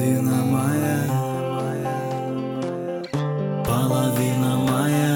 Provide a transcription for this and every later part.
Половина моя, половина моя,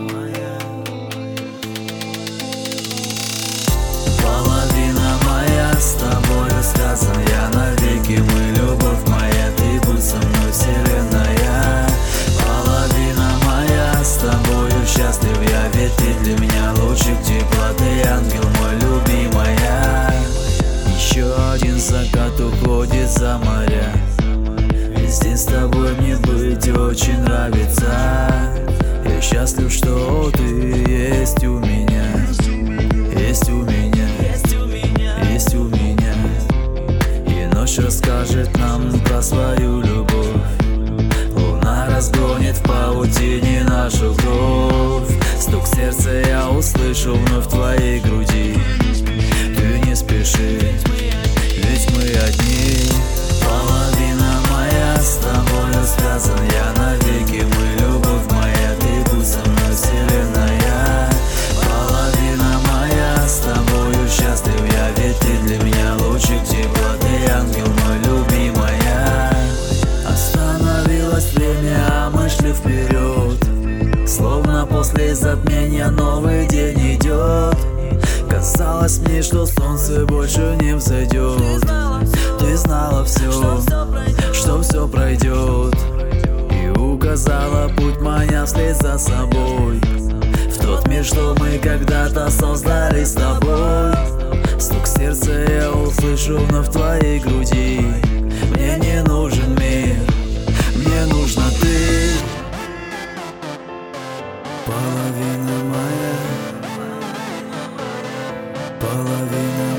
половина моя, с тобою связан я навеки. Мы, любовь моя, ты будь со мной, вселенная. Половина моя, с тобою счастлив я, ведь ты для меня лучик теплоты, ангел мой, любимая. Еще один закат уходит за моря. Весь день с тобой мне быть очень нравится. Я счастлив, что ты есть у меня. Есть у меня, есть у меня. И ночь расскажет нам про свою любовь. Луна разгонит в паутине нашу кровь. Стук сердца я услышу вновь в твоей груди. Ты не спеши, ведь мы одни. Половина моя, с тобою связан я навеки. Мы, любовь моя, ты будь со мной, вселенная. Половина моя, с тобою счастлив я, ведь ты для меня лучик теплоты, ангел мой, любимая. Остановилось время, а мы шли вперед. Словно после затмения новый день идет. Казалось мне, что солнце больше не взойдет. Ты знала все, что все пройдет, и указала путь, маня вслед за собой в тот мир, что мы когда-то создали с тобой. Стук сердца я услышу вновь в твоей груди. Мне не нужен мир, мне нужна ты. Половина моя, половина